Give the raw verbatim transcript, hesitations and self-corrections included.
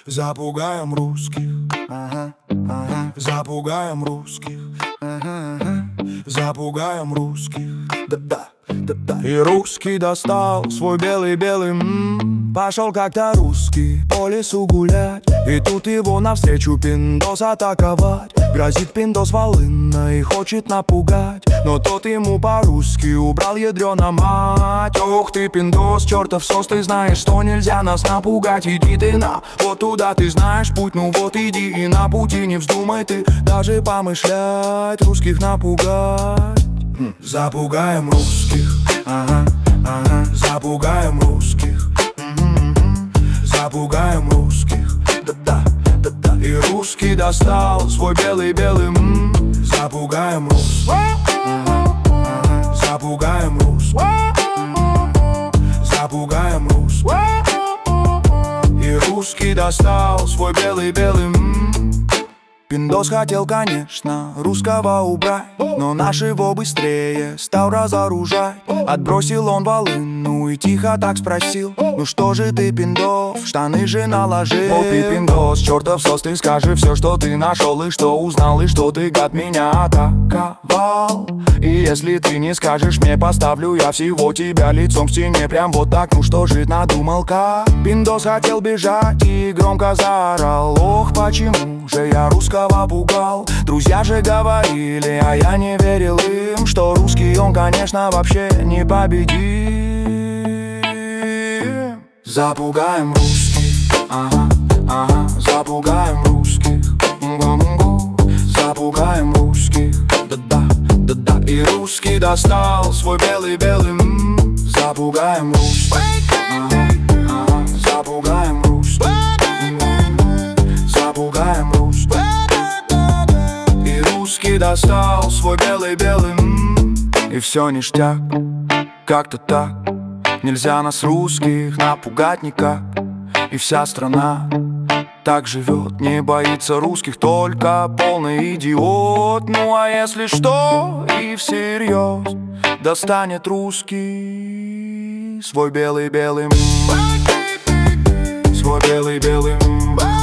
Запугаем русских, Ага, ага, запугаем русских, ага, ага. запугаем русских. Да-да, да-да. И русский достал свой белый-белый м, пошел как-то русский по лесу гулять. И тут его навстречу пиндос атаковать. Грозит пиндос волынной и хочет напугать, но тот ему по-русски убрал ядрёна мать. Ох ты, пиндос, чертов сос, ты знаешь, что нельзя нас напугать. Иди ты на, вот туда ты знаешь путь, ну вот иди и на пути не вздумай ты даже помышлять русских напугать. Запугаем русских, Ага, ага, запугаем русских, запугаем русских. да-да, да-да. И русский достал свой белый-белый м, запугаем русских, запугаем русских, запугаем русских. И русский достал свой белый-белый м. Пиндос хотел, конечно, русского убрать, но наш его быстрее стал разоружать. Отбросил он волыну и тихо так спросил: ну что же ты, пиндос, в штаны же наложил? О, ты, пиндос, чертов сос, ты скажи все, что ты нашел, и что узнал, и что ты, гад, меня атаковал. И если ты не скажешь мне, поставлю я всего тебя лицом к стене, прям вот так. Ну что же надумал, как? Пиндос хотел бежать и громко заорал: ох, почему же я русского пугал? Друзья же говорили, а я не верил им, что русский он, конечно, вообще не победим. Запугаем русских, ага, ага, запугаем русских, гу-гу-гу. Запугаем русских, да-да, да-да. И русский достал свой белый-белый м, запугаем русских, ага, ага, запугаем русских, запугаем русских. И русский достал свой белый-белый м, и все ништяк, как-то так. Нельзя нас, русских, напугать никак. И вся страна так живет, не боится русских только полный идиот. Ну а если что, и всерьез достанет русский свой белый-белый м, свой белый-белый м.